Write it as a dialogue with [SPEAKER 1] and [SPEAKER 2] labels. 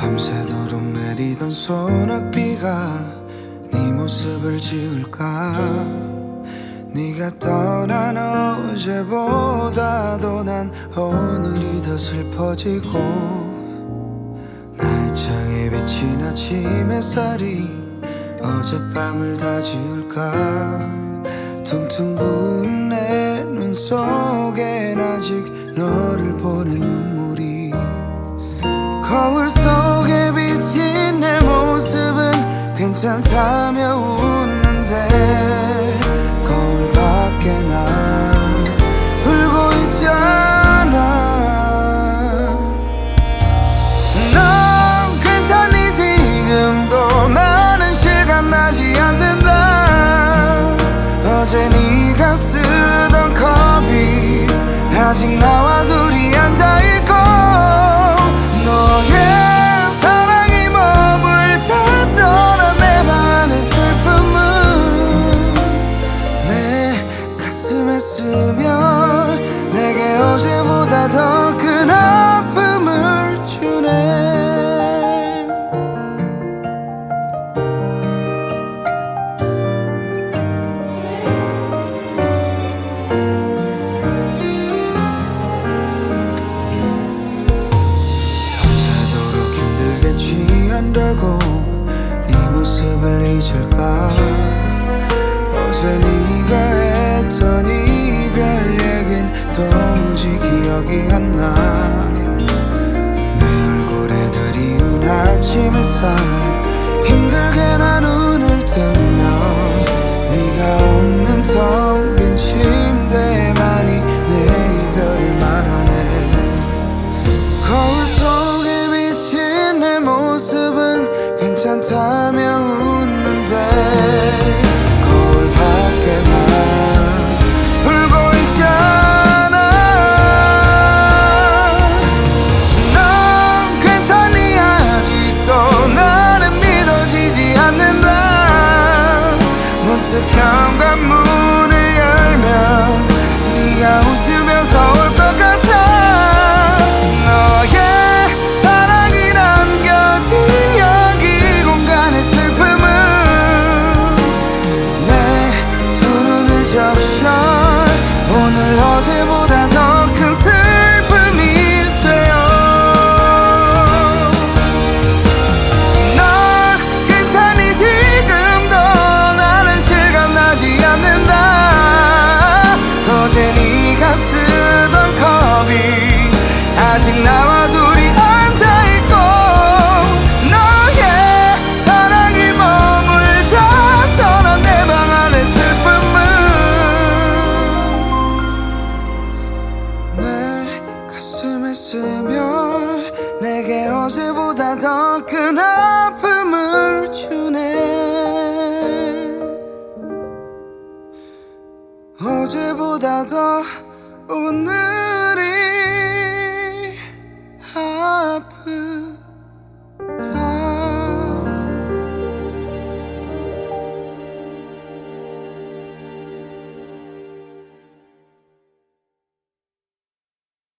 [SPEAKER 1] 밤새도록 내리던 소낙비가 네 모습을 지울까. 네가 떠난 어제보다도 난 오늘이 더 슬퍼지고, 나의 창에 비친 아침 햇살이 어젯밤을 다 지울까. 퉁퉁 부은 내 눈 속엔 아직 너를 보낸 눈물이. 거울 속에 비친 내 모습은 괜찮다며 웃는데 거울 밖에 나 울고 있잖아. 넌 괜찮니 지금도? 나는 실감나지 않는다. 어제 네가 쓰던 컵이 아직 나와 둘이 앉아있고, 너의 사랑이 머물렀던 내 맘의 슬픔은 내 가슴에 스며 내게 어제보다 더 큰 아픔을 주네. 취한다고 네 모습을 잊을까. 어제 네가 했던 이별 얘긴 도무지 기억이 안 나. 내 얼굴에 드리운 아침 햇살 힘들게 난 눈을 뜨면 네가 없는 텅 빈 침대만이 내 이별을 말하네. 거울 속에 비친 내 모습은 괜찮다며 웃는데 거울 밖에 나 울고 있잖아. 넌 괜찮니 아직도? 나는 믿어지지 않는다. 문득 현관문을 열면 네가 웃으면서 올 것 같아. 너의 사랑이 남겨진 여기 공간의 슬픔은 내 두 눈을 적셔 오늘 어제보다 더 큰 슬픔이 되어. 넌 괜찮니 지금도? 나는 실감나지 않는다. 어제 네가 쓰던 컵이 아직 나와 둘이 앉아있고, 너의 사랑이 머물렀던 내 방 안의 슬픔은 내 가슴에 스며 내게 어제보다 더 큰 아픔을 주네. 어제보다 더 오늘이 아프